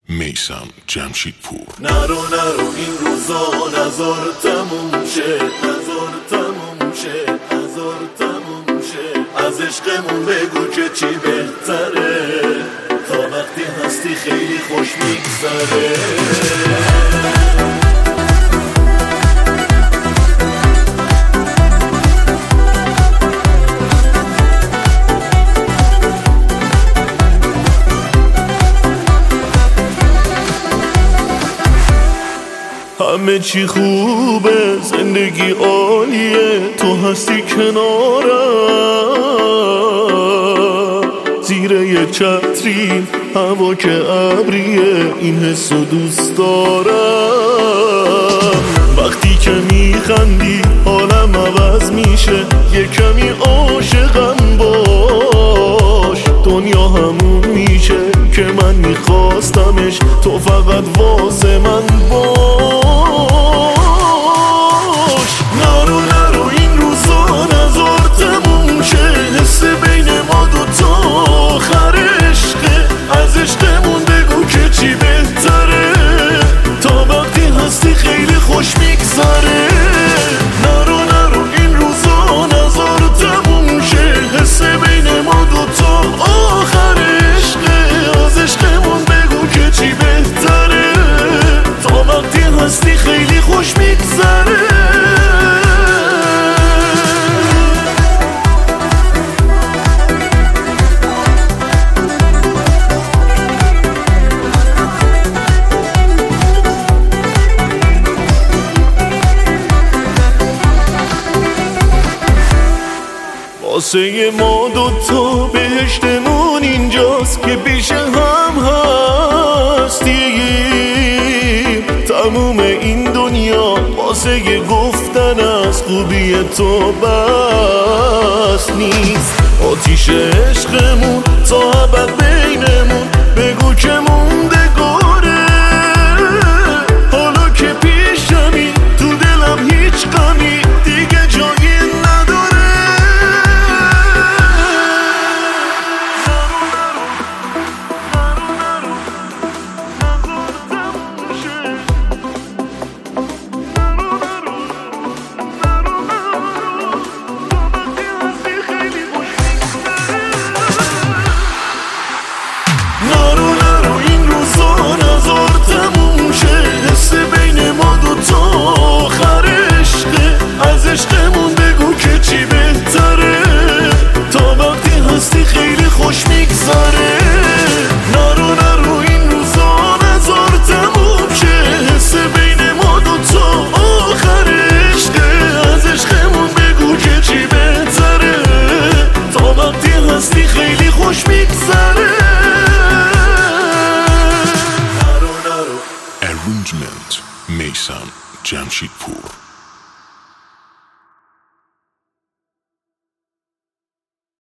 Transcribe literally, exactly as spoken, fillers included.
میثم جمشیدپور. نرو نرو این روزا نزار تموم شه، نزار تموم شه، نزار تموم شه. از عشقمون بگو که چی بهتره، تا وقتی هستی خیلی خوش میگذره. همه چی خوبه، زندگی عالیه، تو هستی کنارم. زیر یه چتری هوا که ابریه، این حسو دوست دارم. وقتی که میخندی حالم عوض میشه، یه کمی عاشقم باش. دنیا همون میشه که من میخواستمش، تو فقط واسه من باش. نرو نرو این روزا نزار تموم شه، حس بین ما دوتا آخر عشقه. از عشقمون بگو که چی بهتره، تا وقتی هستی خیلی خوش میگذره. نرو نرو این روزا نزار تموم شه، حس بین ما دوتا آخر عشقه. از عشقمون بگو که چی بهتره، تا وقتی هستی خیلی خوش میگذره. واسه ما دوتا بهشتمون اینجاست که پیش هم هستیم. تموم این دنیا واسه گفتن از خوبی تو بس نیست. آتیش عشقمون تا ابد بینمون، بگو که موندگاره. حالا که پیشمی تو دلم هیچ غمی دیگه جایی نداره. نرو نرو این روزا نزار تموم شه، حس بین ما دوتا آخر عشقه. از عشقمون بگو که چی بهتره، تا وقتی هستی خیلی خوش میگذره. نرو نرو این روزا نزار تموم شه، حس بین ما دوتا آخر عشقه. از عشقمون بگو که چی بهتره، تا وقتی هستی خیلی خوش میگذره. Arrangement میثم جمشیدپور.